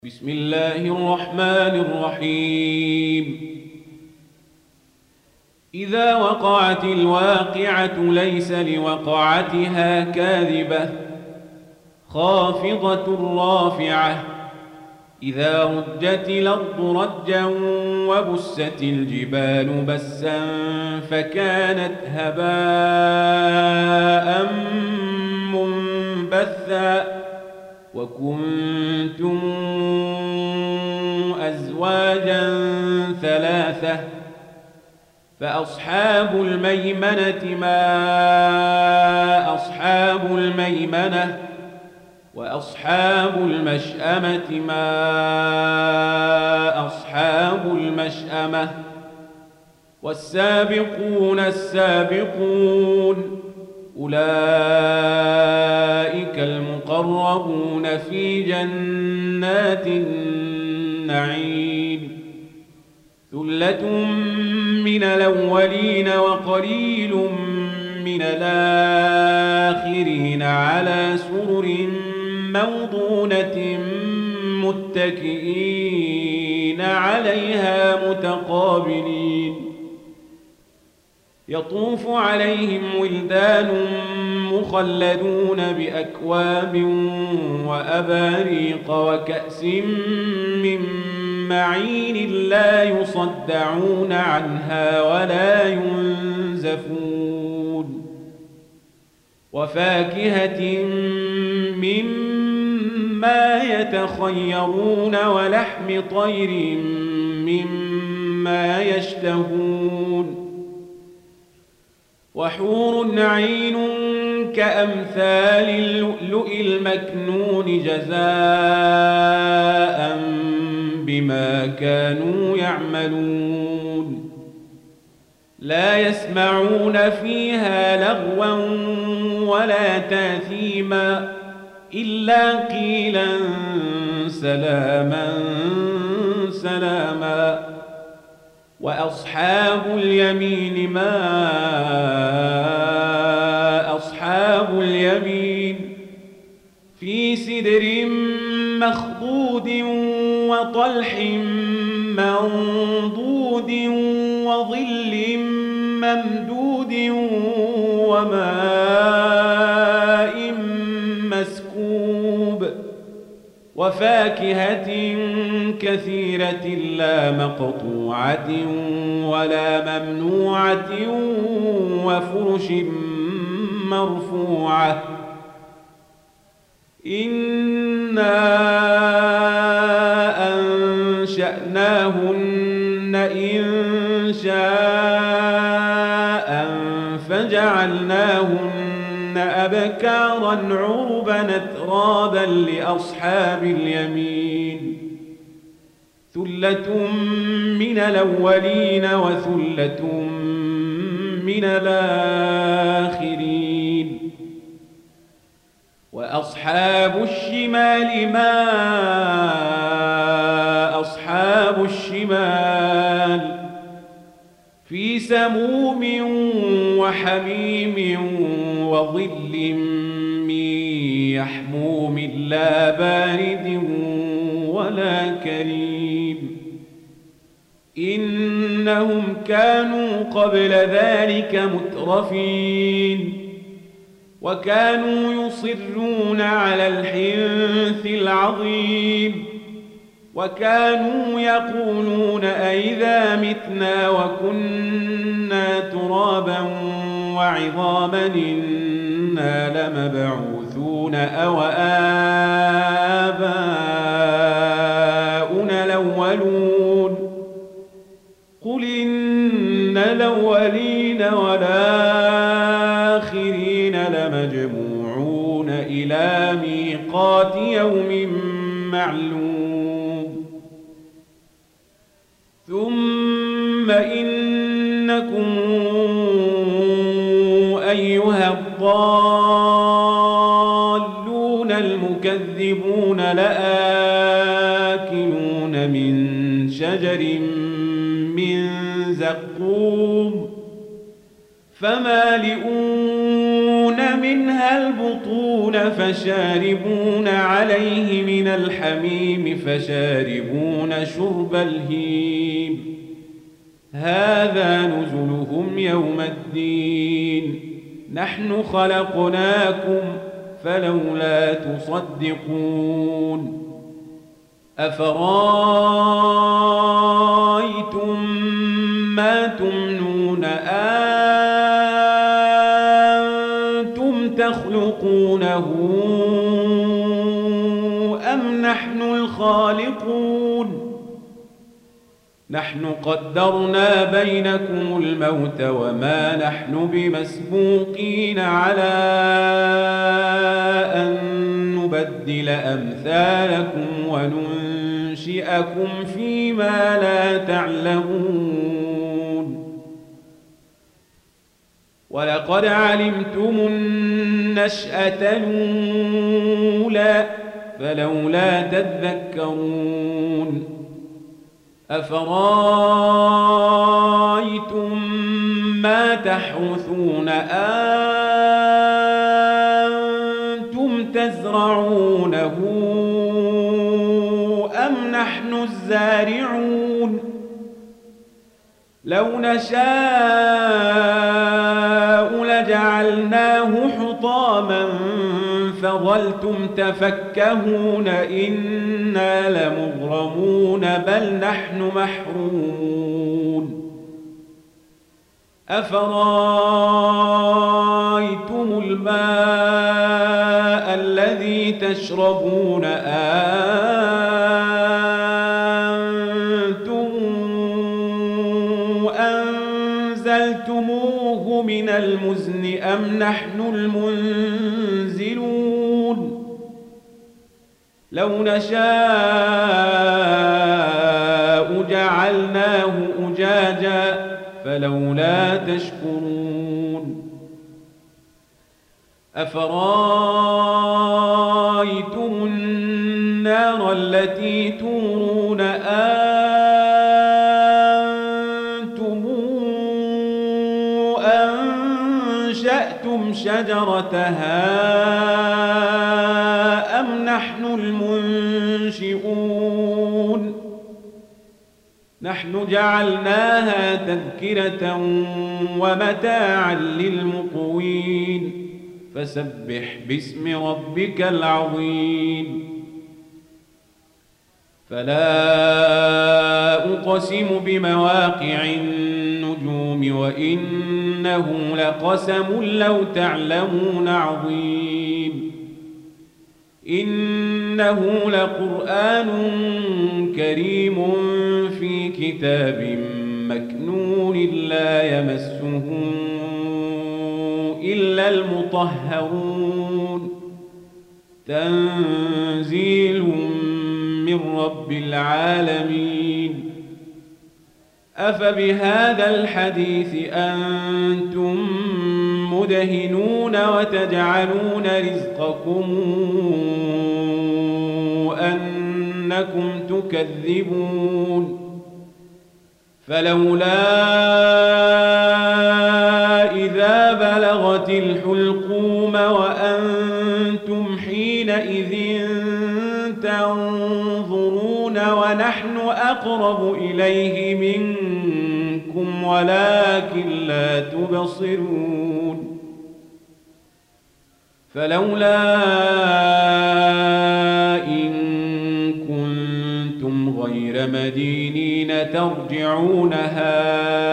بسم الله الرحمن الرحيم. إذا وقعت الواقعة ليس لوقعتها كاذبة خافضة رافعة إذا رجت الأرض رجا وبست الجبال بسا فكانت هباء منبثا وكنتم أزواجا ثلاثة فأصحاب الميمنة ما أصحاب الميمنة وأصحاب المشأمة ما أصحاب المشأمة والسابقون السابقون أولئك المقربون في جنات النعيم ثلة من الأولين وقليل من الآخرين على سرر موضونة متكئين عليها متقابلين يطوف عليهم ولدان مخلدون بأكواب وأباريق وكأس من معين لا يصدعون عنها ولا ينزفون وفاكهة مما يتخيرون ولحم طير مما يشتهون وحور عين كأمثال اللؤلؤ المكنون جزاء بما كانوا يعملون لا يسمعون فيها لغوا ولا تاثيما إلا قيلا سلاما سلاما وأصحاب اليمين ما أصحاب اليمين في سدر مخضود وطلح منضود وظل ممدود وماء مسكوب وفاكهة كثيرة لا مقطوعة ولا ممنوعة وفرش مرفوعة إنا أنشأناهن إن شاء فجعلناهن أبكارا عربا أترابا لأصحاب اليمين ثلة من الأولين وثلة من الآخرين وأصحاب الشمال ما أصحاب الشمال في سموم وحميم وظل من يحموم لا بارد ولا كريم إنهم كانوا قبل ذلك مترفين وكانوا يصرون على الحنث العظيم وكانوا يقولون أئذا متنا وكنا ترابا وعظاما إنا لمبعوثون أو آباؤنا الأولون قل إن الأولين والآخرين لمجموعون إلى ميقات يوم معلوم ثم إنكم أيها الضالون المكذبون لآكلون من شجر من زقوم فمالئون منها البطون فشاربون عليه من الحميم فشاربون شرب الهيم هذا نزلهم يوم الدين نحن خلقناكم فلولا تصدقون أفرأيتم ما تمنون أنتم تخلقونه أم نحن الخالقون نحن قدرنا بينكم الموت وما نحن بمسبوقين على أن نبدل أمثالكم وننشئكم فيما لا تعلمون ولقد علمتم النشأة الأولى فلولا تذكرون أفرأيتم ما تحرثون أنتم تزرعونه أم نحن الزارعون لو نشاء لجعلناه حطاما فظلتم تفكهون إنا لمغرمون بل نحن محرومون أفرأيتم الماء الذي تشربون أنتم أنزلتموه من المزن أم نحن المنزلون لو نشاء جعلناه أجاجا فلولا تشكرون أفرأيتم النار التي تورون أنتم أنشأتم شجرتها أم نحن المنشئون نحن جعلناها تذكرة ومتاعا للمقوين فسبح باسم ربك العظيم فلا أقسم بمواقع النجوم وإنه لقسم لو تعلمون عظيم إنه لقرآن كريم في كتاب مكنون لا يمسه إلا المطهرون تنزيل من رب العالمين أفبهذا الحديث أنتم مدهنون وتجعلون رزقكم أنكم تكذبون فلولا إذا بلغت الحلقوم وأنتم حينئذ تنظرون ونحن أقرب إليه منكم ولكن لا تبصرون فلولا إن كنتم غير مدينين ترجعونها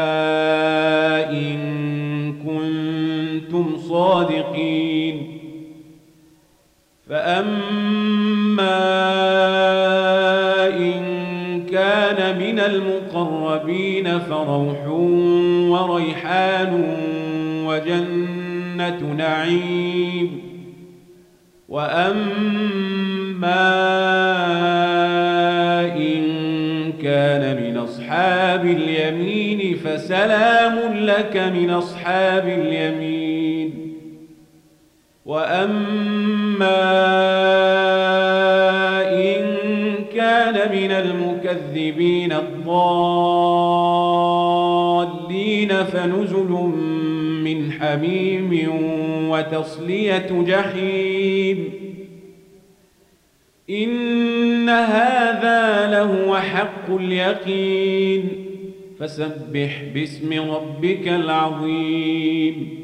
إن كنتم صادقين فأما إن كان من المقربين فروح وريحان وجنة نعيم وأما إن كان من أصحاب اليمين فسلام لك من أصحاب اليمين وأما إن كان من المكذبين الضالين فنزل من حميم وتصلية جحيم إن هذا لهو حق اليقين فسبح باسم ربك العظيم